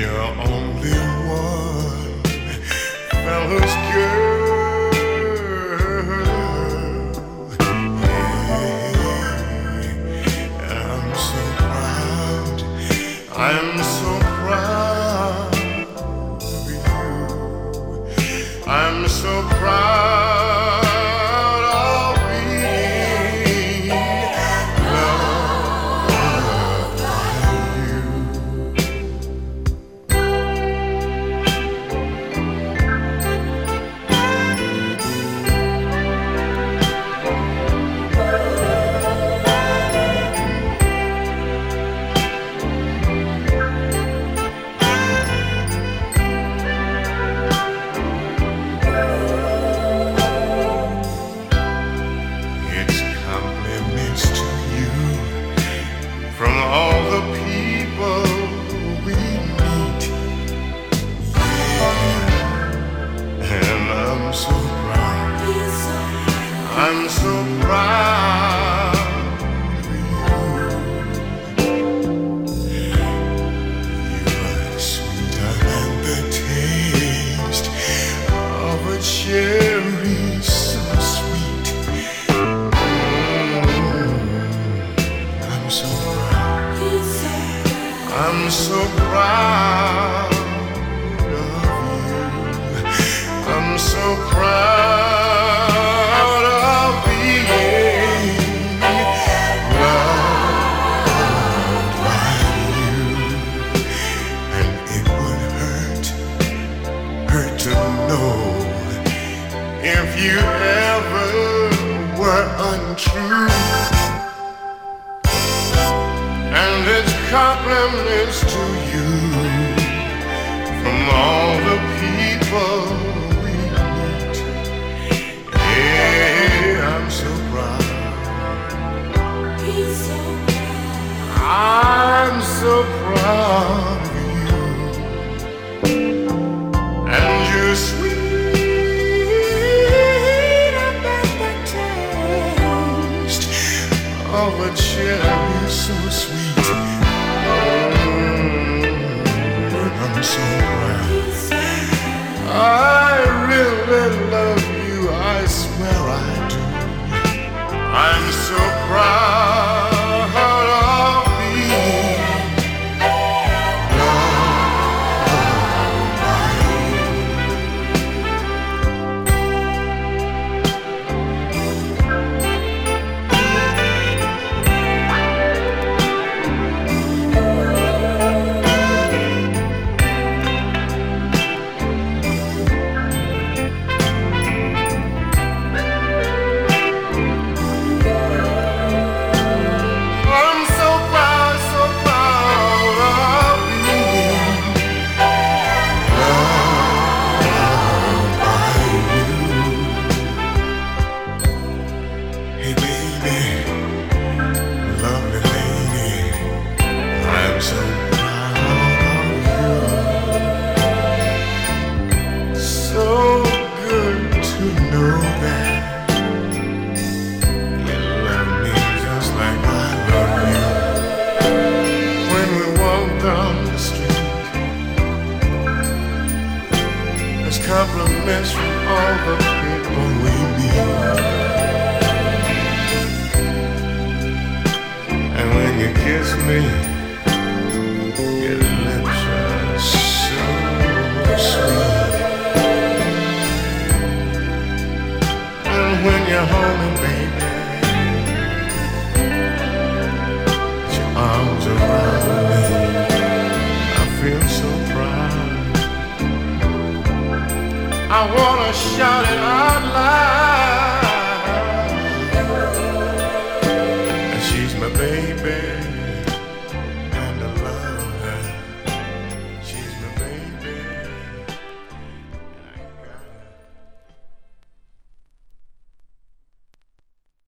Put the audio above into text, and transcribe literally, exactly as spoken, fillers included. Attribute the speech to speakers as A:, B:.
A: you're only one fella's girl. Yeah, I'm so proud. I'm so proud of you. I'm so proud of being loved by you. It's compliments to you from all the people we meet. Yeah, and I'm so proud. I'm so proud of you. You're sweeter than the taste of a cherry, so sweet. I'm so proud. I'm so proud of you. I'm so proud of being loved by you. And it would hurt, hurt to know if you ever were untrue. And it's compliments to you from all the people we meet. Yeah, I'm so proud. I'm so proud of you. And you're sweeter than the taste of a cherry, so sweet. I'm so proud. I really love you, I swear I do. I'm so proud of being loved by I'm so proud, so proud of being loved by you. Hey baby, lovely lady, I'm so proud of you. So good to know that you love me just like I love you. When we walk down the street, there's compliments from all the people we meet. And when you kiss me, your lips are so sweet. And when you're holding, baby, your arms around me, I feel so proud. I wanna shout it out loud.